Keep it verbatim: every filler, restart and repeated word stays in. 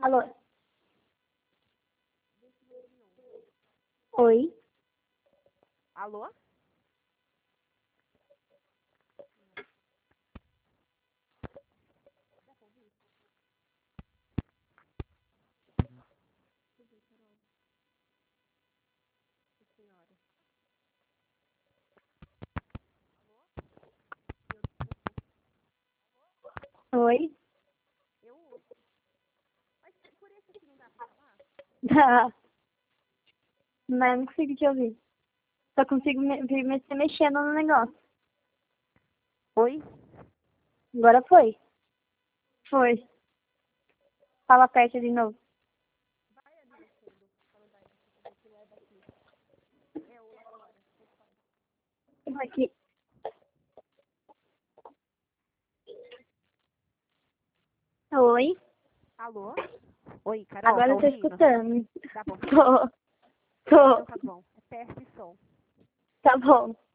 Alô? Oi? Alô? Oi? Eu? Mas por esse aqui não dá pra falar? Tá. Mas não consigo te ouvir. Só consigo me, me, me mexendo no negócio. Oi? Agora foi. Foi. Fala perto de novo. Vai ali no fundo. Fala vai daqui, que não é daqui. É o lá fora. Aqui. Oi? Alô? Oi, Carol, Agora tá eu tô ouvindo? escutando. Dá pra ouvir? Tô. Então Tô. tá bom. É teste de som. Tá bom.